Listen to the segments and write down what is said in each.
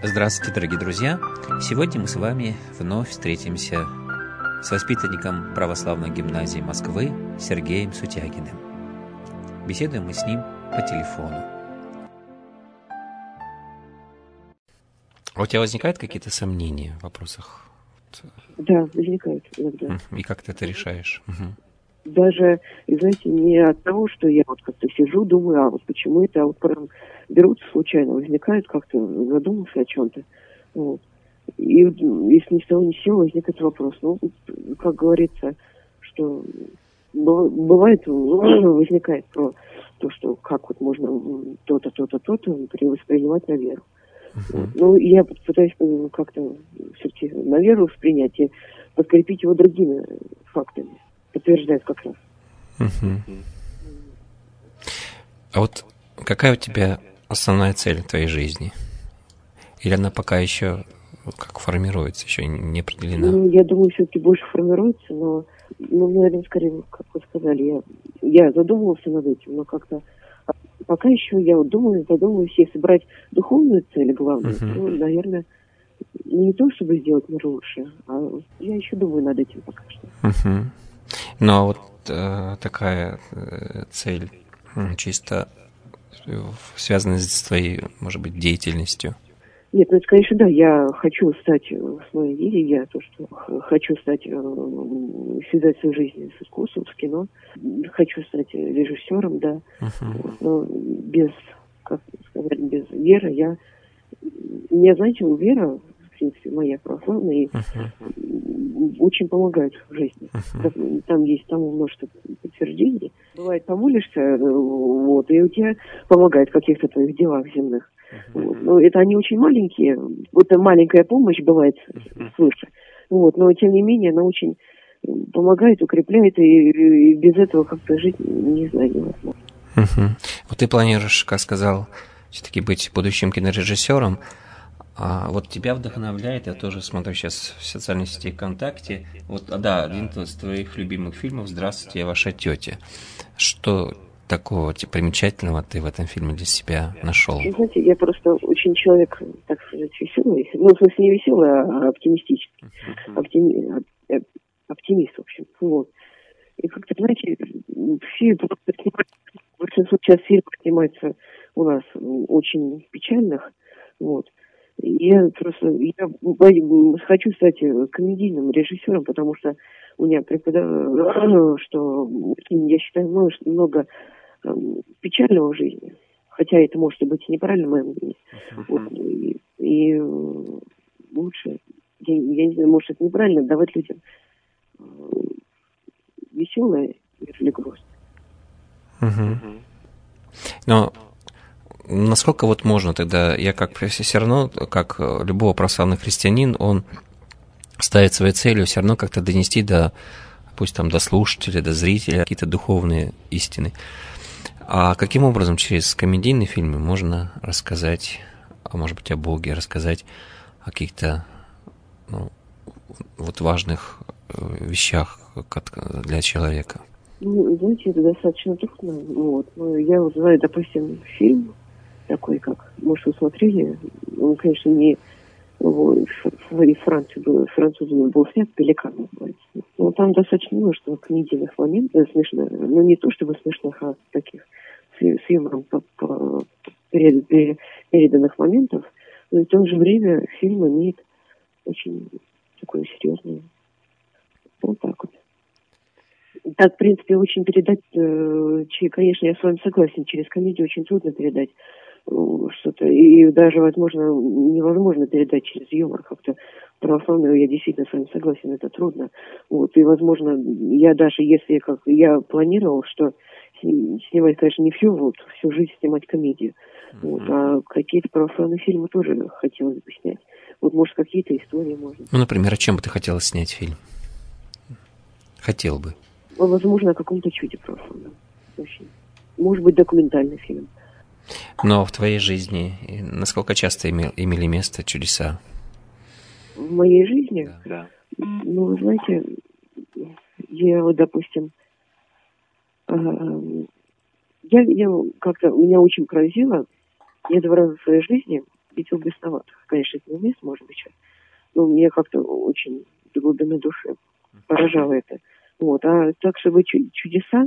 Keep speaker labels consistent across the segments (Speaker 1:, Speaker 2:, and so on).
Speaker 1: Здравствуйте, дорогие друзья! Сегодня мы с вами вновь встретимся с воспитанником Православной гимназии Москвы Сергеем Сутягиным. Беседуем мы с ним по телефону. А у тебя возникают какие-то сомнения в вопросах?
Speaker 2: Да, возникают иногда.
Speaker 1: И как ты это решаешь?
Speaker 2: Даже, знаете, не от того, что я вот как-то сижу, думаю, а вот почему это, а вот прям берутся случайно, возникают, как-то задумался о чем-то. Вот. И если ни с того ни с сего возникает вопрос. Ну, как говорится, что бывает, возникает про то, что как вот можно то-то, то-то, то-то воспринимать на веру. Вот. Ну, я пытаюсь как-то все-таки на веру воспринять и подкрепить его другими фактами. Подтверждает как раз.
Speaker 1: А вот какая у тебя основная цель в твоей жизни? Или она пока еще как формируется, еще не определена?
Speaker 2: Ну, я думаю, все-таки больше формируется, но, наверное, скорее, как вы сказали, я задумывался над этим, но как-то пока еще я вот задумываюсь, если брать духовную цель главную, то, наверное, не то, чтобы сделать мир лучше, а я еще думаю над этим пока что.
Speaker 1: Ну, а вот такая цель чисто связанная с твоей, может быть, деятельностью?
Speaker 2: Нет, ну это, конечно, да, я хочу стать в своей вере, я то, что хочу стать, связать свою жизнь с искусством, с кино, хочу стать режиссером, да, но без, как сказать, без веры мне, знаете, вера, в принципе, моя православная, очень помогает в жизни. Там есть множество подтверждений. Бывает, помолишься, вот, и у тебя помогает в каких-то твоих делах земных. Вот. Но это они очень маленькие. Вот маленькая помощь бывает свыше. Вот. Но, тем не менее, она очень помогает, укрепляет, и без этого как-то жить, не знаю, невозможно.
Speaker 1: Вот ты планируешь, как сказал, все-таки быть будущим кинорежиссером. А вот тебя вдохновляет, я тоже смотрю сейчас в социальной сети ВКонтакте. Вот, да, один из твоих любимых фильмов «Здравствуйте, я ваша тетя». Что такого примечательного ты в этом фильме для себя нашел?
Speaker 2: Знаете, я просто очень человек, так сказать, веселый. Ну, в смысле, не веселый, а оптимистический. Оптимист, в общем. Вот. И как-то, знаете, большинство сейчас фильмов снимается у нас очень печальных. Вот. Я хочу стать комедийным режиссером, потому что у меня что я считаю, много печального в жизни. Хотя это может быть и неправильно, мое мнение. Вот. И лучше, я не знаю, может, это неправильно, давать людям веселое, нежели грустно.
Speaker 1: Но насколько вот можно тогда, я как все равно, как любого православный христианин, он ставит своей целью все равно как-то донести пусть там до слушателя, до зрителя какие-то духовные истины. А каким образом через комедийные фильмы можно рассказать, может быть, о Боге, рассказать о каких-то вот важных вещах для человека?
Speaker 2: Ну, знаете, это достаточно трудно. Вот. Я вот знаю, допустим, фильм такой, как, может, вы смотрели, он, конечно, не в французами был снят, «Пеликан» называется. Но там достаточно множество комедийных моментов, смешных, ну, не то чтобы смешных, а таких с юмором переданных моментов, но и в то же время фильм имеет очень такое серьезное. Вот так вот. Так, в принципе, очень передать, конечно, я с вами согласен, через комедию очень трудно передать что-то, и даже, возможно, невозможно передать через юмор как-то православную, я действительно с вами согласен, это трудно. Вот, и, возможно, если я планировал, что снимать, конечно, не всю жизнь снимать комедию, вот, а какие-то православные фильмы тоже хотелось бы снять. Вот, может, какие-то истории можно.
Speaker 1: Ну, например, о чем бы ты хотела снять фильм? Хотел бы.
Speaker 2: Возможно, о каком-то чуде православном. Может быть, документальный фильм.
Speaker 1: Но в твоей жизни насколько часто имели место чудеса?
Speaker 2: В моей жизни?
Speaker 1: Да.
Speaker 2: Ну, вы знаете, я вот, допустим, я как-то, меня очень поразило, я 2 раза в своей жизни видел бесноватых. Конечно, это не уместно, может быть, сейчас. Но мне как-то очень до глубины души поражало это. Вот. А так, чтобы чудеса,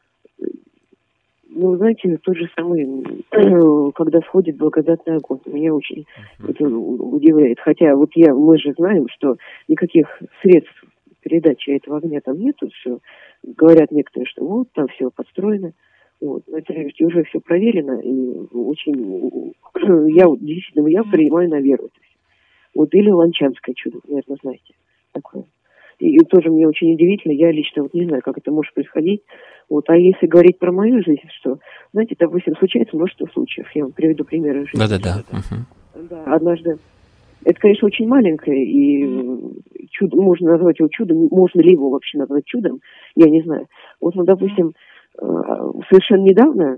Speaker 2: ну, знаете, тот же самый, когда сходит благодатный огонь, меня очень это удивляет. Хотя вот мы же знаем, что никаких средств передачи этого огня там нету, все. Говорят некоторые, что вот, там все подстроено. Вот. Но это ведь уже все проверено, и очень, я принимаю на веру. Вот, или Ланчанское чудо, наверное, знаете, такое. И тоже мне очень удивительно, я лично вот не знаю, как это может происходить. Вот, а если говорить про мою жизнь, что, знаете, допустим, случается множество случаев. Я вам приведу примеры жизни.
Speaker 1: Да-да-да.
Speaker 2: Да, однажды, это, конечно, очень маленькое, и чудо, можно назвать его чудом, можно ли его вообще назвать чудом, я не знаю. Вот, ну, допустим, совершенно недавно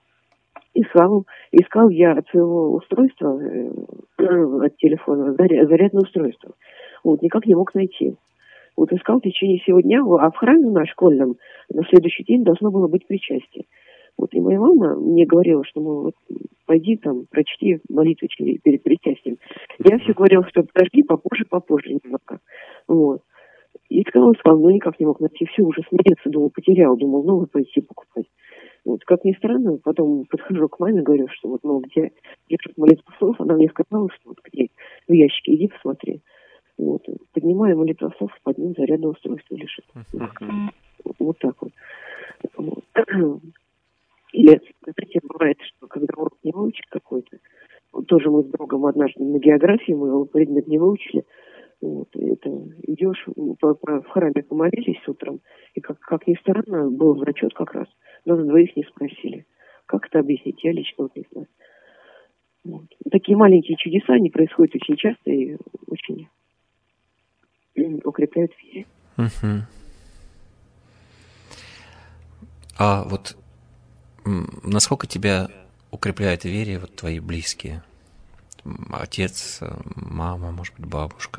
Speaker 2: искал я от своего устройства, от телефона, зарядное устройство. Вот, никак не мог найти. Вот искал в течение всего дня, а в храме на школьном на следующий день должно было быть причастие. Вот, и моя мама мне говорила, что, мол, вот, пойди там, прочти молитву перед причастием. Я все говорила, что подожди, попозже немного. Вот. И искал, но никак не мог найти. Все, уже смеется, потерял, новый пойти покупать. Вот, как ни странно, потом подхожу к маме, говорю, что вот, где лежит молитва слов, она мне сказала, что вот где в ящике, иди посмотри. Вот, поднимаю молитва слов, под ним зарядное устройство лежит. Вот так вот. Или, знаете, бывает, что когда урок не выучит какой-то, вот тоже мы с другом однажды на географии, мы его предмет не выучили, вот, это идешь, в храме помолились утром, и как ни странно, был зачет как раз, нас двоих не спросили. Как это объяснить, я лично вот не знаю. Вот. Такие маленькие чудеса, они происходят очень часто и очень укрепляют в вере.
Speaker 1: А вот насколько тебя укрепляет в вере вот твои близкие? Отец, мама, может быть, бабушка?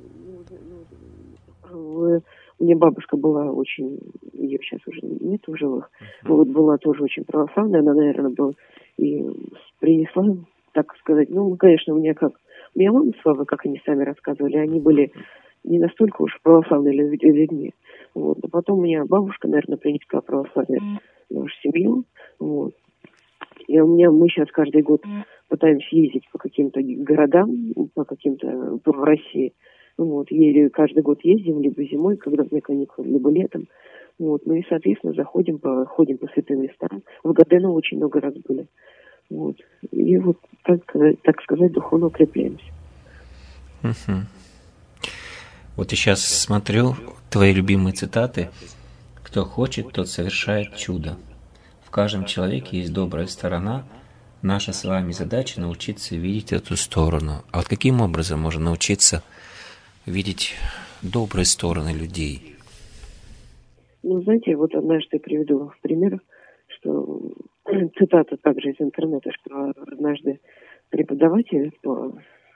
Speaker 2: У меня бабушка была очень, ее сейчас уже нет в живых, вот была тоже очень православная, она, наверное, была и принесла, так сказать, конечно, у меня мама с папой, как они сами рассказывали, они были не настолько уж православные людьми. Вот. А потом у меня бабушка, наверное, принесла православие в нашу семью. Вот. И мы сейчас каждый год пытаемся ездить по каким-то городам, в России. Вот. Каждый год ездим, либо зимой, когда у меня каникулы, либо летом. Вот. Ну и, соответственно, ходим по святым местам. В Гаденово очень много раз были. Вот. И вот, так сказать, духовно укрепляемся.
Speaker 1: Вот я сейчас смотрю твои любимые цитаты. «Кто хочет, тот совершает чудо. В каждом человеке есть добрая сторона. Наша с вами задача научиться видеть эту сторону». А вот каким образом можно научиться видеть добрые стороны людей?
Speaker 2: Знаете, вот однажды приведу в пример, что цитата также из интернета, что однажды преподаватель по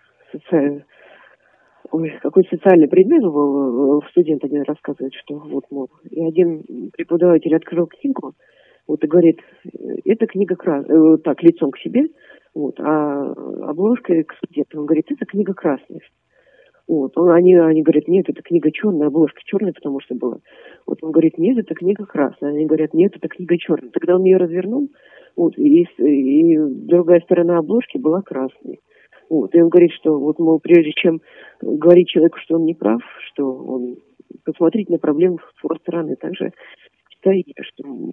Speaker 2: какой социальный предмет был, студент один рассказывает, что вот, и один преподаватель открыл книгу, вот, и говорит, эта книга так, лицом к себе, вот, а обложкой к студенту. Он говорит, это книга красная. Вот, они говорят, нет, это книга черная, обложка черная, потому что была. Вот он говорит, нет, это книга красная. Они говорят, нет, это книга черная. Тогда он ее развернул, вот, и другая сторона обложки была красной. Вот, и он говорит, что вот, прежде чем говорить человеку, что он не прав, что он посмотреть на проблему с его стороны. Также считаю, что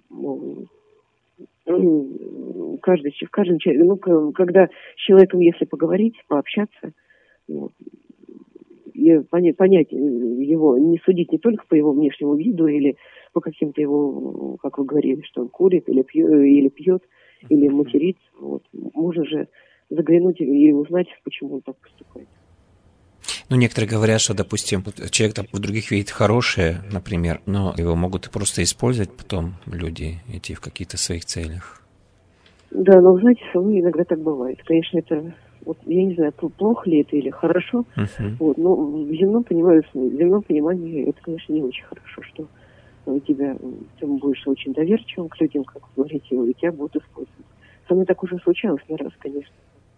Speaker 2: в каждом человеке, когда с человеком, если поговорить, пообщаться, и понять его, не судить не только по его внешнему виду или по каким-то его, как вы говорили, что он курит или пьет, или матерится. Вот. Можно же заглянуть и узнать, почему он так поступает.
Speaker 1: Некоторые говорят, что, допустим, человек там в других видит хорошее, например, но его могут просто использовать потом люди, идти в каких-то своих целях.
Speaker 2: Да, но, знаете, со мной иногда так бывает. Конечно, это, я не знаю, плохо ли это или хорошо, но в земном понимании это, конечно, не очень хорошо, что ты будешь очень доверчивым к людям, как вы говорите, и тебя будут использовать. Со мной так уже случалось не раз, конечно.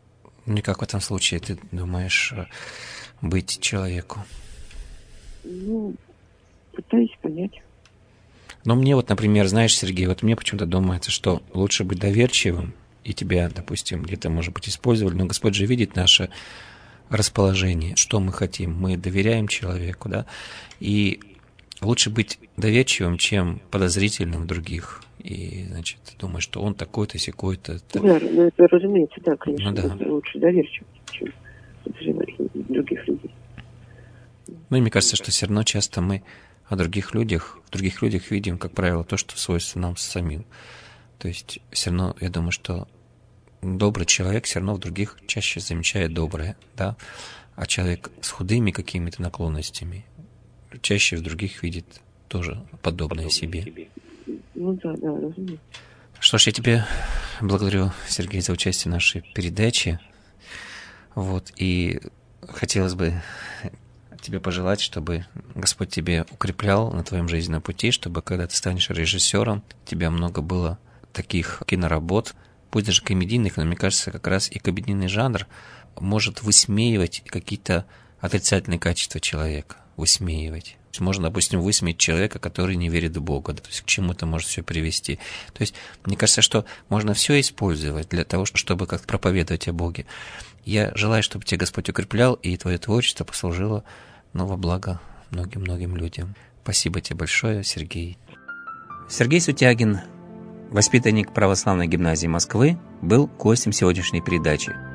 Speaker 1: Ну и как в этом случае ты думаешь быть человеку?
Speaker 2: Ну, пытаюсь понять.
Speaker 1: Но мне вот, например, знаешь, Сергей, вот мне почему-то думается, что лучше быть доверчивым, и тебя, допустим, где-то, может быть, использовали, но Господь же видит наше расположение, что мы хотим. Мы доверяем человеку, да, и лучше быть доверчивым, чем подозрительным в других. И, значит, думаешь, что он такой-то, сякой-то.
Speaker 2: Да, ну это разумеется, да, конечно,
Speaker 1: Ну, да.
Speaker 2: это лучше доверчивым, чем подозревать других людей.
Speaker 1: Ну, и мне кажется, что все равно часто мы в других людях видим, как правило, то, что свойственно нам самим. То есть все равно, я думаю, что добрый человек все равно в других чаще замечает доброе, да, а человек с худыми какими-то наклонностями чаще в других видит тоже подобное себе.
Speaker 2: Ну да, разумеется.
Speaker 1: Что ж, я тебе благодарю, Сергей, за участие в нашей передаче. Вот, и хотелось бы тебе пожелать, чтобы Господь тебе укреплял на твоем жизненном пути, чтобы когда ты станешь режиссером, у тебя много было таких киноработ, пусть даже комедийных, но мне кажется, как раз и комедийный жанр может высмеивать какие-то отрицательные качества человека, высмеивать. Можно, допустим, высмеять человека, который не верит в Бога, то есть к чему это может все привести. То есть мне кажется, что можно все использовать для того, чтобы как-то проповедовать о Боге. Я желаю, чтобы тебя Господь укреплял, и твое творчество послужило во благо многим-многим людям. Спасибо тебе большое, Сергей. Сергей Сутягин, воспитанник Православной гимназии Москвы, был гостем сегодняшней передачи.